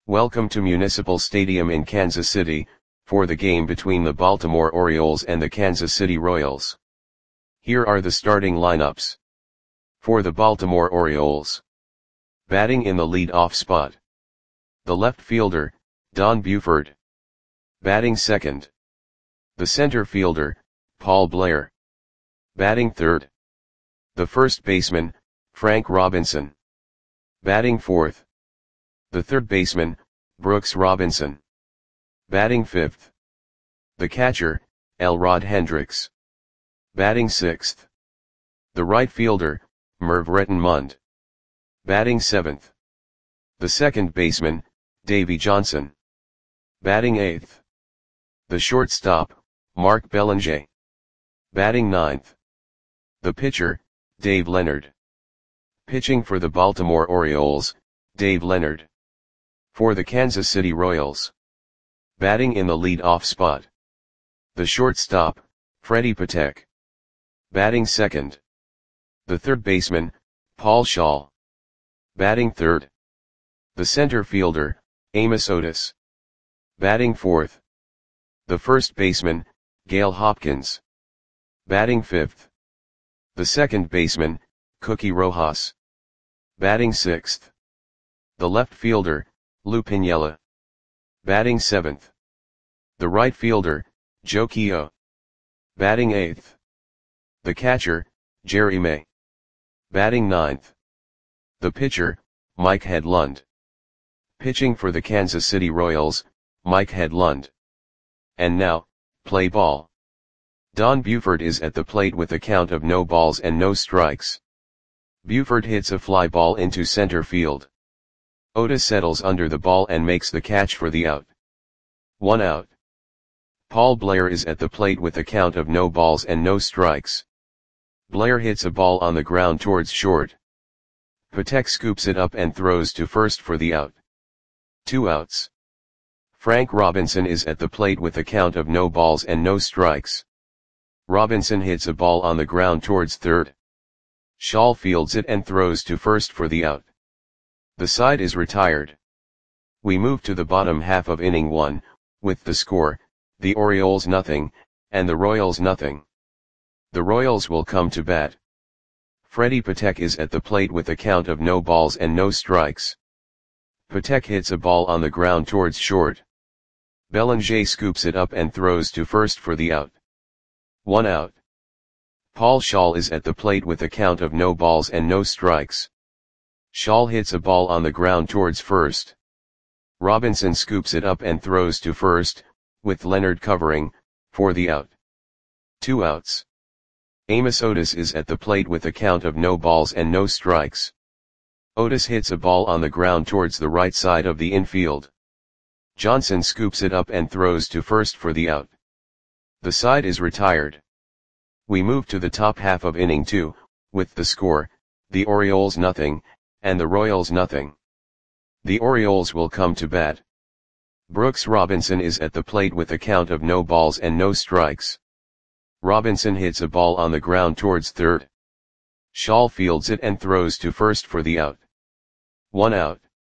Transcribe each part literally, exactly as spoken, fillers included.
Welcome to Municipal Stadium in Kansas City, for the game between the Baltimore Orioles and the Kansas City Royals. Here are the starting lineups. For the Baltimore Orioles. Batting in the lead-off spot. The left fielder, Don Buford. Batting second. The center fielder, Paul Blair. Batting third. The first baseman, Frank Robinson. Batting fourth. The third baseman, Brooks Robinson. Batting fifth. The catcher, Elrod Hendricks. Batting sixth. The right fielder, Merv Rettenmund. Batting seventh. The second baseman, Davey Johnson. Batting eighth. The shortstop, Mark Belanger. Batting ninth. The pitcher, Dave Leonard. Pitching for the Baltimore Orioles, Dave Leonard. For the Kansas City Royals. Batting in the lead-off spot. The shortstop, Freddie Patek. Batting second. The third baseman, Paul Schall. Batting third. The center fielder, Amos Otis. Batting fourth. The first baseman, Gail Hopkins. Batting fifth. The second baseman, Cookie Rojas. Batting sixth. The left fielder, Lou Piniella. Batting seventh. The right fielder, Joe Keough. Batting eighth. The catcher, Jerry May. Batting ninth. The pitcher, Mike Hedlund. Pitching for the Kansas City Royals, Mike Hedlund. And now, play ball. Don Buford is at the plate with a count of no balls and no strikes. Buford hits a fly ball into center field. Otis settles under the ball and makes the catch for the out. One out. Paul Blair is at the plate with a count of no balls and no strikes. Blair hits a ball on the ground towards short. Patek scoops it up and throws to first for the out. Two outs. Frank Robinson is at the plate with a count of no balls and no strikes. Robinson hits a ball on the ground towards third. Schall fields it and throws to first for the out. The side is retired. We move to the bottom half of inning one, with the score, the Orioles nothing, and the Royals nothing. The Royals will come to bat. Freddie Patek is at the plate with a count of no balls and no strikes. Patek hits a ball on the ground towards short. Belanger scoops it up and throws to first for the out. One out. Paul Schall is at the plate with a count of no balls and no strikes. Schall hits a ball on the ground towards first. Robinson scoops it up and throws to first, with Leonard covering, for the out. Two outs. Amos Otis is at the plate with a count of no balls and no strikes. Otis hits a ball on the ground towards the right side of the infield. Johnson scoops it up and throws to first for the out. The side is retired. We move to the top half of inning two, with the score, the Orioles nothing, and the Royals nothing. The Orioles will come to bat. Brooks Robinson is at the plate with a count of no balls and no strikes. Robinson hits a ball on the ground towards third. Schall fields it and throws to first for the out. One out.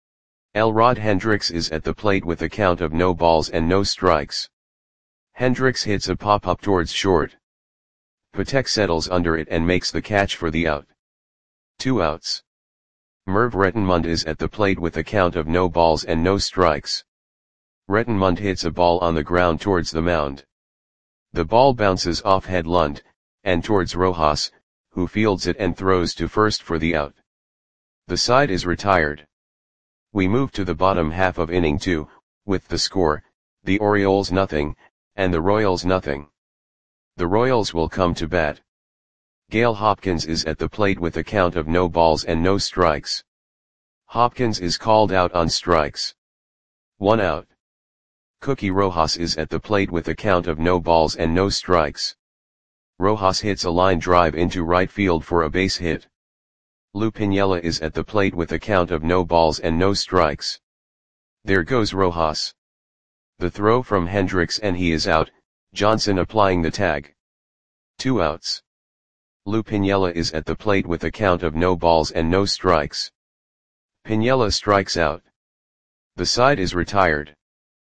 Elrod Hendricks is at the plate with a count of no balls and no strikes. Hendricks hits a pop-up towards short. Patek settles under it and makes the catch for the out. Two outs. Merv Rettenmund is at the plate with a count of no balls and no strikes. Rettenmund hits a ball on the ground towards the mound. The ball bounces off Hedlund, and towards Rojas, who fields it and throws to first for the out. The side is retired. We move to the bottom half of inning two, with the score, the Orioles nothing, and the Royals nothing. The Royals will come to bat. Gail Hopkins is at the plate with a count of no balls and no strikes. Hopkins is called out on strikes. One out. Cookie Rojas is at the plate with a count of no balls and no strikes. Rojas hits a line drive into right field for a base hit. Lou Piniella is at the plate with a count of no balls and no strikes. There goes Rojas. The throw from Hendricks and he is out, Johnson applying the tag. Two outs. Lou Piniella is at the plate with a count of no balls and no strikes. Piniella strikes out. The side is retired.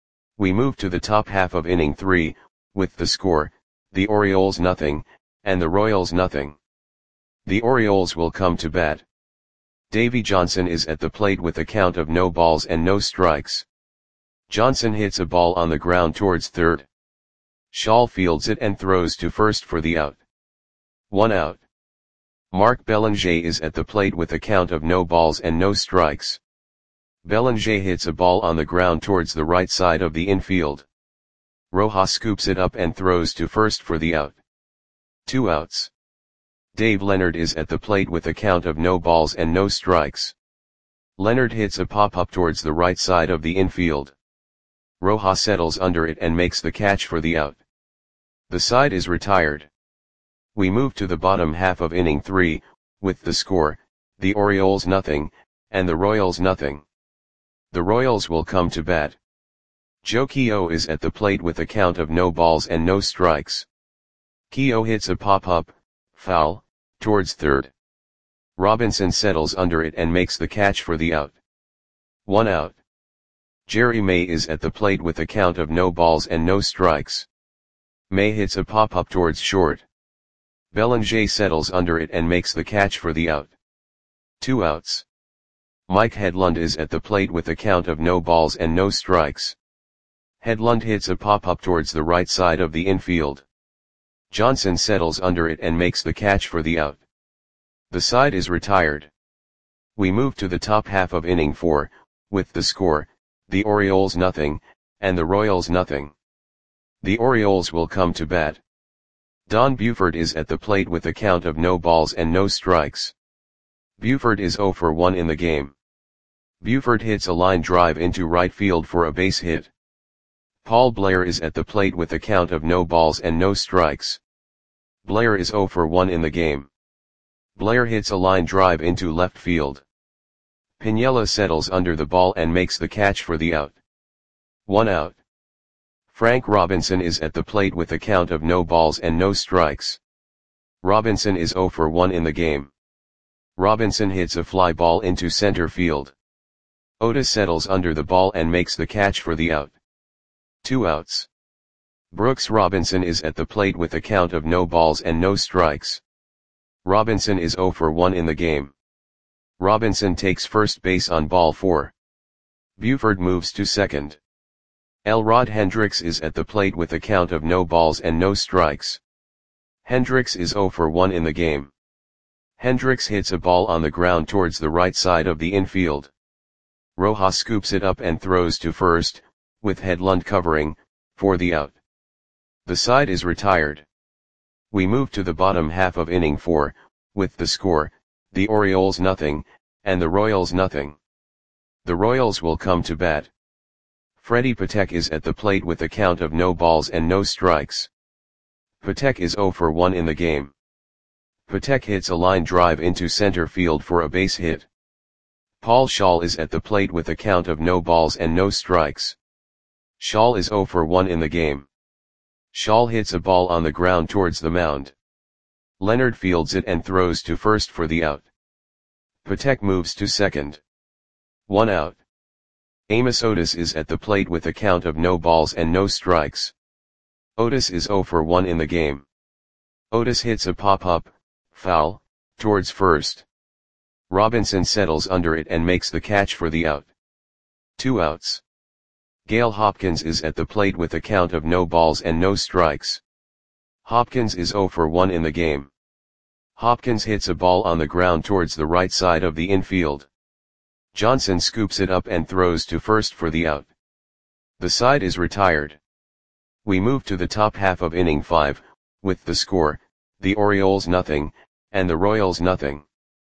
We move to the top half of inning three, with the score, the Orioles nothing, and the Royals nothing. The Orioles will come to bat. Davy Johnson is at the plate with a count of no balls and no strikes. Johnson hits a ball on the ground towards third. Shaw fields it and throws to first for the out. One out. Mark Belanger is at the plate with a count of no balls and no strikes. Belanger hits a ball on the ground towards the right side of the infield. Rojas scoops it up and throws to first for the out. Two outs. Dave Leonard is at the plate with a count of no balls and no strikes. Leonard hits a pop-up towards the right side of the infield. Rojas settles under it and makes the catch for the out. The side is retired. We move to the bottom half of inning three, with the score, the Orioles nothing, and the Royals nothing. The Royals will come to bat. Joe Keough is at the plate with a count of no balls and no strikes. Keough hits a pop-up, foul, towards third. Robinson settles under it and makes the catch for the out. One out. Jerry May is at the plate with a count of no balls and no strikes. May hits a pop-up towards short. Belanger settles under it and makes the catch for the out. Two outs. Mike Hedlund is at the plate with a count of no balls and no strikes. Hedlund hits a pop-up towards the right side of the infield. Johnson settles under it and makes the catch for the out. The side is retired. We move to the top half of inning four, with the score, the Orioles nothing, and the Royals nothing. The Orioles will come to bat. Don Buford is at the plate with a count of no balls and no strikes. Buford is zero for one in the game. Buford hits a line drive into right field for a base hit. Paul Blair is at the plate with a count of no balls and no strikes. Blair is zero for one in the game. Blair hits a line drive into left field. Piniella settles under the ball and makes the catch for the out. One out. Frank Robinson is at the plate with a count of no balls and no strikes. Robinson is zero for one in the game. Robinson hits a fly ball into center field. Otis settles under the ball and makes the catch for the out. Two outs. Brooks Robinson is at the plate with a count of no balls and no strikes. Robinson is zero for one in the game. Robinson takes first base on ball four. Buford moves to second. Elrod Hendricks is at the plate with a count of no balls and no strikes. Hendricks is zero for one in the game. Hendricks hits a ball on the ground towards the right side of the infield. Rojas scoops it up and throws to first, with Hedlund covering, for the out. The side is retired. We move to the bottom half of inning four, with the score, the Orioles nothing, and the Royals nothing. The Royals will come to bat. Freddie Patek is at the plate with a count of no balls and no strikes. Patek is zero for one in the game. Patek hits a line drive into center field for a base hit. Paul Schall is at the plate with a count of no balls and no strikes. Schall is zero for one in the game. Schall hits a ball on the ground towards the mound. Leonard fields it and throws to first for the out. Patek moves to second. One out. Amos Otis is at the plate with a count of no balls and no strikes. Otis is zero for one in the game. Otis hits a pop-up, foul, towards first. Robinson settles under it and makes the catch for the out. Two outs. Gale Hopkins is at the plate with a count of no balls and no strikes. Hopkins is zero for one in the game. Hopkins hits a ball on the ground towards the right side of the infield. Johnson scoops it up and throws to first for the out. The side is retired. We move to the top half of inning five, with the score, the Orioles nothing, and the Royals nothing.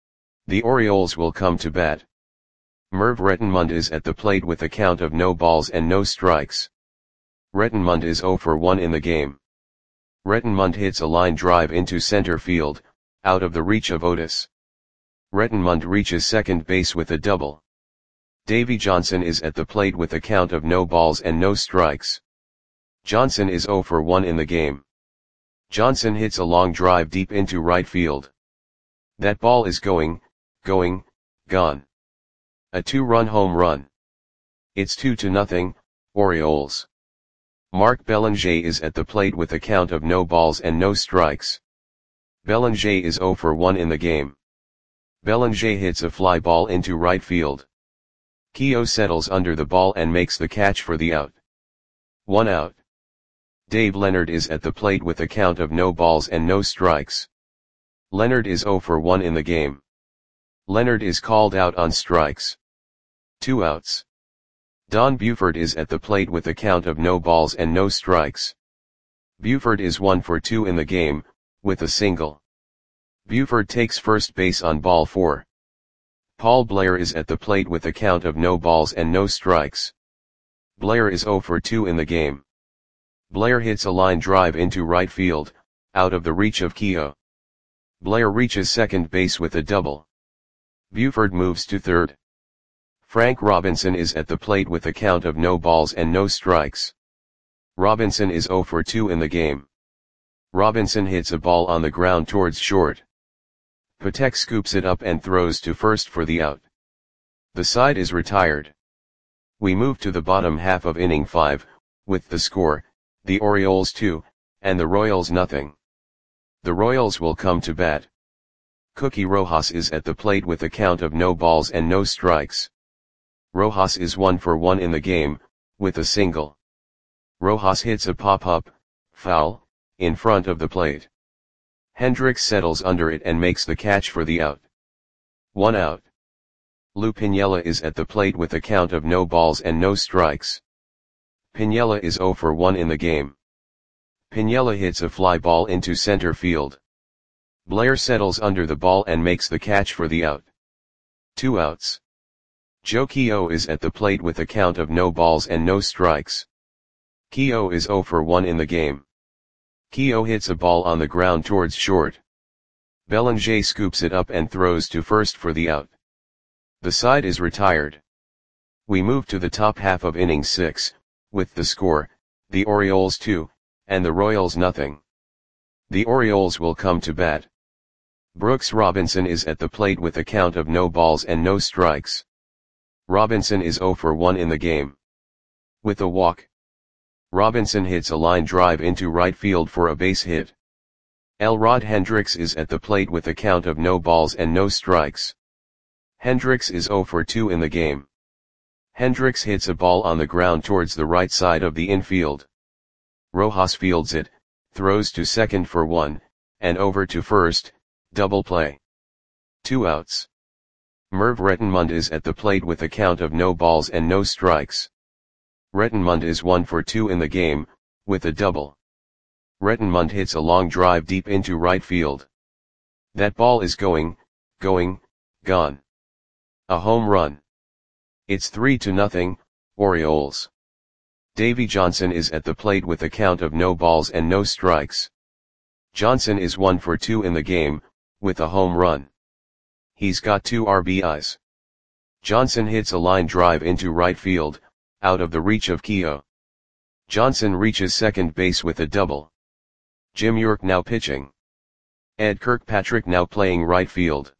The Orioles will come to bat. Merv Rettenmund is at the plate with a count of no balls and no strikes. Rettenmund is zero for one in the game. Rettenmund hits a line drive into center field, out of the reach of Otis. Rettenmund reaches second base with a double. Davy Johnson is at the plate with a count of no balls and no strikes. Johnson is zero for one in the game. Johnson hits a long drive deep into right field. That ball is going, going, gone. A two-run home run. It's two to nothing, Orioles. Mark Belanger is at the plate with a count of no balls and no strikes. Belanger is zero for one in the game. Belanger hits a fly ball into right field. Keogh settles under the ball and makes the catch for the out. One out. Dave Leonard is at the plate with a count of no balls and no strikes. Leonard is zero for one in the game. Leonard is called out on strikes. Two outs. Don Buford is at the plate with a count of no balls and no strikes. Buford is one for two in the game, with a single. Buford takes first base on ball four. Paul Blair is at the plate with a count of no balls and no strikes. Blair is zero for two in the game. Blair hits a line drive into right field, out of the reach of Keogh. Blair reaches second base with a double. Buford moves to third. Frank Robinson is at the plate with a count of no balls and no strikes. Robinson is zero for two in the game. Robinson hits a ball on the ground towards short. Patek scoops it up and throws to first for the out. The side is retired. We move to the bottom half of inning five, with the score, the Orioles two, and the Royals nothing. The Royals will come to bat. Cookie Rojas is at the plate with a count of no balls and no strikes. Rojas is one for one in the game, with a single. Rojas hits a pop-up, foul, in front of the plate. Hendricks settles under it and makes the catch for the out. One out. Lou Piniella is at the plate with a count of no balls and no strikes. Piniella is zero for one in the game. Piniella hits a fly ball into center field. Blair settles under the ball and makes the catch for the out. Two outs. Joe Keogh is at the plate with a count of no balls and no strikes. Keogh is zero for one in the game. Keogh hits a ball on the ground towards short. Belanger scoops it up and throws to first for the out. The side is retired. We move to the top half of inning six, with the score, the Orioles two, and the Royals nothing. The Orioles will come to bat. Brooks Robinson is at the plate with a count of no balls and no strikes. Robinson is zero for one in the game. With a walk. Robinson hits a line drive into right field for a base hit. Elrod Hendricks is at the plate with a count of no balls and no strikes. Hendricks is zero for two in the game. Hendricks hits a ball on the ground towards the right side of the infield. Rojas fields it, throws to second for one, and over to first, double play. Two outs. Merv Rettenmund is at the plate with a count of no balls and no strikes. Rettenmund is one for two in the game, with a double. Rettenmund hits a long drive deep into right field. That ball is going, going, gone. A home run. It's three to nothing, Orioles. Davy Johnson is at the plate with a count of no balls and no strikes. Johnson is one for two in the game, with a home run. He's got two R B Is. Johnson hits a line drive into right field, out of the reach of Keogh. Johnson reaches second base with a double. Jim York now pitching. Ed Kirkpatrick now playing right field.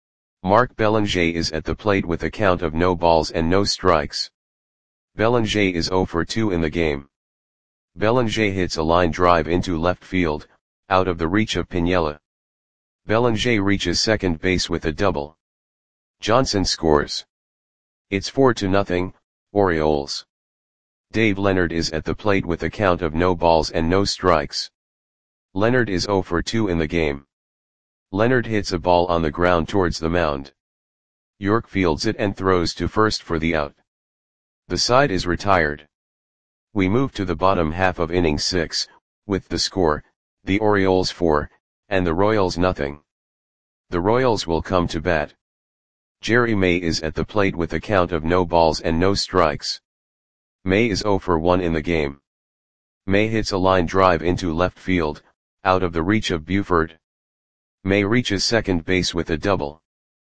Mark Belanger is at the plate with a count of no balls and no strikes. Belanger is zero for two in the game. Belanger hits a line drive into left field, out of the reach of Piniella. Belanger reaches second base with a double. Johnson scores. It's four to nothing, Orioles. Dave Leonard is at the plate with a count of no balls and no strikes. Leonard is zero for two in the game. Leonard hits a ball on the ground towards the mound. York fields it and throws to first for the out. The side is retired. We move to the bottom half of inning six, with the score, the Orioles four, and the Royals nothing. The Royals will come to bat. Jerry May is at the plate with a count of no balls and no strikes. May is zero for one in the game. May hits a line drive into left field, out of the reach of Buford. May reaches second base with a double.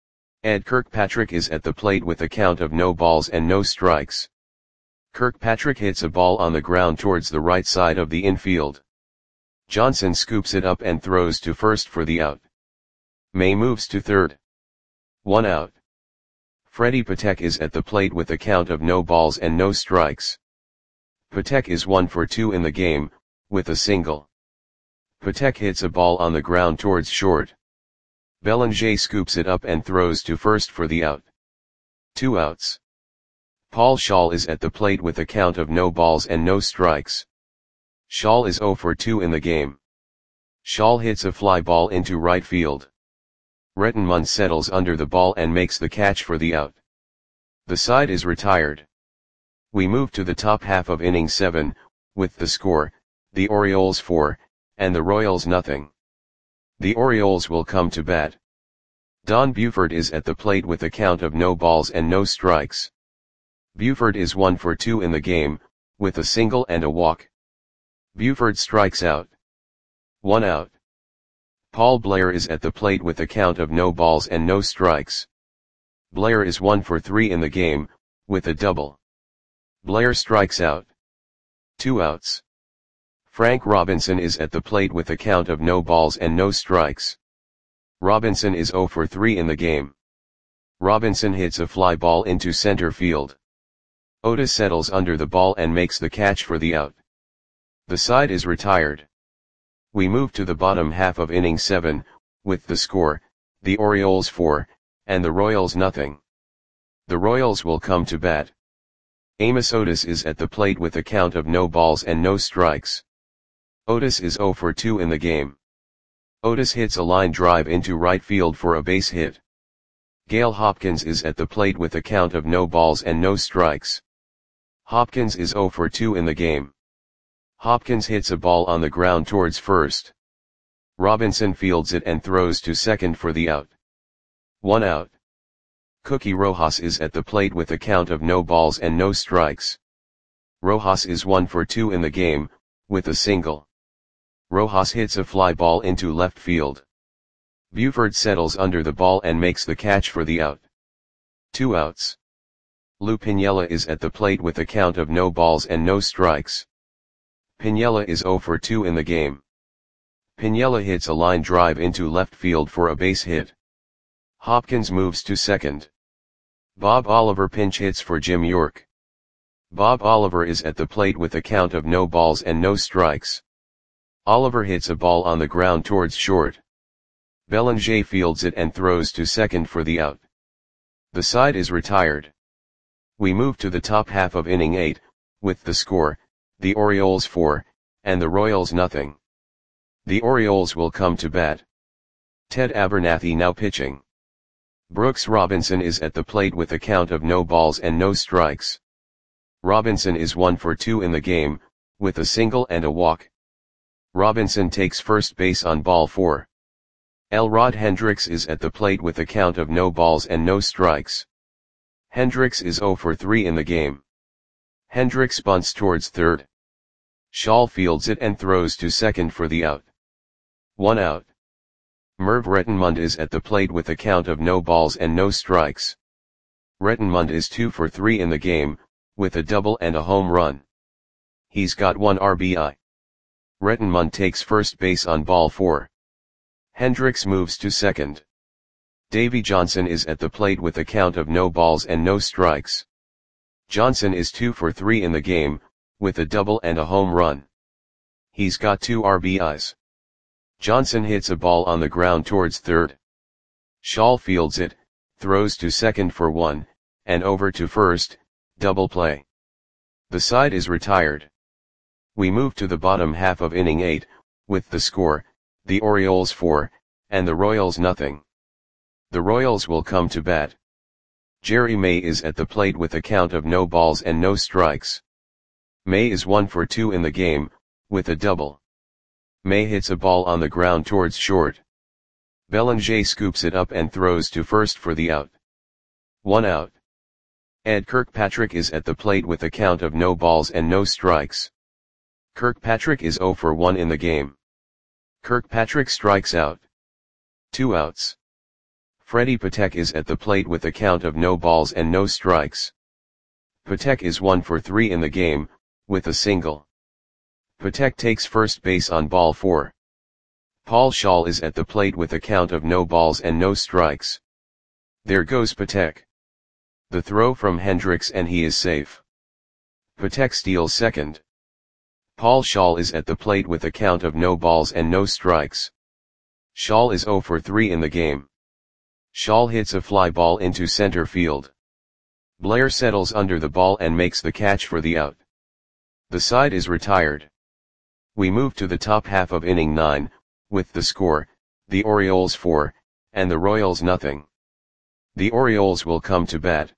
Ed Kirkpatrick is at the plate with a count of no balls and no strikes. Kirkpatrick hits a ball on the ground towards the right side of the infield. Johnson scoops it up and throws to first for the out. May moves to third. One out. Freddy Patek is at the plate with a count of no balls and no strikes. Patek is one for two in the game, with a single. Patek hits a ball on the ground towards short. Belanger scoops it up and throws to first for the out. Two outs. Paul Scholl is at the plate with a count of no balls and no strikes. Scholl is zero for two in the game. Scholl hits a fly ball into right field. Rettenmund settles under the ball and makes the catch for the out. The side is retired. We move to the top half of inning seven, with the score, the Orioles four, and the Royals nothing. The Orioles will come to bat. Don Buford is at the plate with a count of no balls and no strikes. Buford is one for two in the game, with a single and a walk. Buford strikes out. One out. Paul Blair is at the plate with a count of no balls and no strikes. Blair is one for three in the game, with a double. Blair strikes out. Two outs. Frank Robinson is at the plate with a count of no balls and no strikes. Robinson is zero for three in the game. Robinson hits a fly ball into center field. Otis settles under the ball and makes the catch for the out. The side is retired. We move to the bottom half of inning seven, with the score, the Orioles four, and the Royals nothing. The Royals will come to bat. Amos Otis is at the plate with a count of no balls and no strikes. Otis is zero for two in the game. Otis hits a line drive into right field for a base hit. Gale Hopkins is at the plate with a count of no balls and no strikes. Hopkins is zero for two in the game. Hopkins hits a ball on the ground towards first. Robinson fields it and throws to second for the out. One out. Cookie Rojas is at the plate with a count of no balls and no strikes. Rojas is one for two in the game, with a single. Rojas hits a fly ball into left field. Buford settles under the ball and makes the catch for the out. Two outs. Lou Piniella is at the plate with a count of no balls and no strikes. Piniella is zero for two in the game. Piniella hits a line drive into left field for a base hit. Hopkins moves to second. Bob Oliver pinch hits for Jim York. Bob Oliver is at the plate with a count of no balls and no strikes. Oliver hits a ball on the ground towards short. Belanger fields it and throws to second for the out. The side is retired. We move to the top half of inning eight, with the score, the Orioles four, and the Royals nothing. The Orioles will come to bat. Ted Abernathy now pitching. Brooks Robinson is at the plate with a count of no balls and no strikes. Robinson is one for two in the game, with a single and a walk. Robinson takes first base on ball four. Elrod Hendricks is at the plate with a count of no balls and no strikes. Hendricks is zero for three in the game. Hendricks bunts towards third. Scholl fields it and throws to second for the out. One out. Merv Rettenmund is at the plate with a count of no balls and no strikes. Rettenmund is two for three in the game, with a double and a home run. He's got one R B I. Rettenmund takes first base on ball four. Hendricks moves to second. Davy Johnson is at the plate with a count of no balls and no strikes. Johnson is two for three in the game, with a double and a home run. He's got two R B Is. Johnson hits a ball on the ground towards third. Scholl fields it, throws to second for one, and over to first, double play. The side is retired. We move to the bottom half of inning eight, with the score, the Orioles four, and the Royals nothing. The Royals will come to bat. Jerry May is at the plate with a count of no balls and no strikes. May is one for two in the game, with a double. May hits a ball on the ground towards short. Belanger scoops it up and throws to first for the out. One out. Ed Kirkpatrick is at the plate with a count of no balls and no strikes. Kirkpatrick is zero for one in the game. Kirkpatrick strikes out. Two outs. Freddy Patek is at the plate with a count of no balls and no strikes. Patek is one for three in the game, with a single. Patek takes first base on ball four. Paul Scholl is at the plate with a count of no balls and no strikes. There goes Patek. The throw from Hendricks and he is safe. Patek steals second. Paul Scholl is at the plate with a count of no balls and no strikes. Scholl is zero for three in the game. Scholl hits a fly ball into center field. Blair settles under the ball and makes the catch for the out. The side is retired. We move to the top half of inning nine, with the score, the Orioles four, and the Royals nothing. The Orioles will come to bat.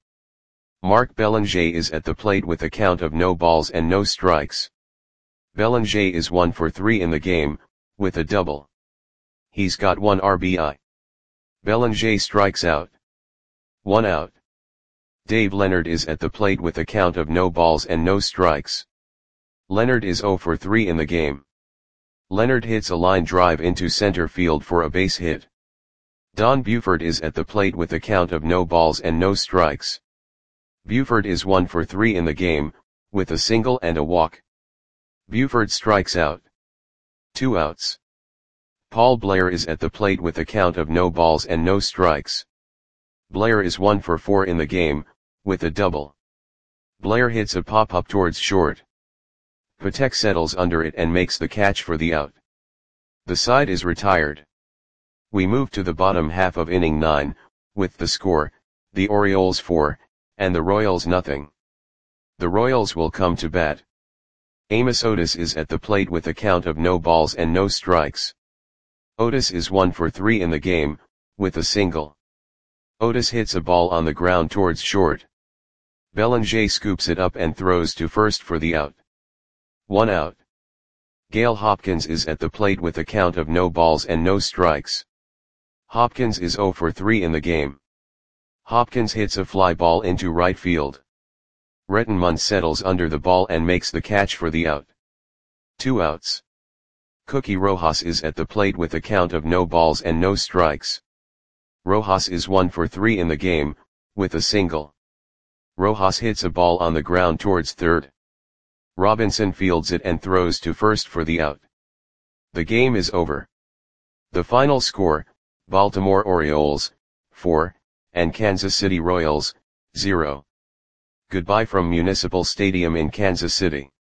Marc Belanger is at the plate with a count of no balls and no strikes. Belanger is one for three in the game, with a double. He's got one R B I. Belanger strikes out. One out. Dave Leonard is at the plate with a count of no balls and no strikes. Leonard is zero for three in the game. Leonard hits a line drive into center field for a base hit. Don Buford is at the plate with a count of no balls and no strikes. Buford is one for three in the game, with a single and a walk. Buford strikes out. Two outs. Paul Blair is at the plate with a count of no balls and no strikes. Blair is one for four in the game, with a double. Blair hits a pop-up towards short. Patek settles under it and makes the catch for the out. The side is retired. We move to the bottom half of inning nine, with the score, the Orioles four, and the Royals nothing. The Royals will come to bat. Amos Otis is at the plate with a count of no balls and no strikes. Otis is one for three in the game, with a single. Otis hits a ball on the ground towards short. Belanger scoops it up and throws to first for the out. One out. Gail Hopkins is at the plate with a count of no balls and no strikes. Hopkins is zero for three in the game. Hopkins hits a fly ball into right field. Rettenmund settles under the ball and makes the catch for the out. Two outs. Cookie Rojas is at the plate with a count of no balls and no strikes. Rojas is one for three in the game, with a single. Rojas hits a ball on the ground towards third. Robinson fields it and throws to first for the out. The game is over. The final score, Baltimore Orioles, four, and Kansas City Royals, zero. Goodbye from Municipal Stadium in Kansas City.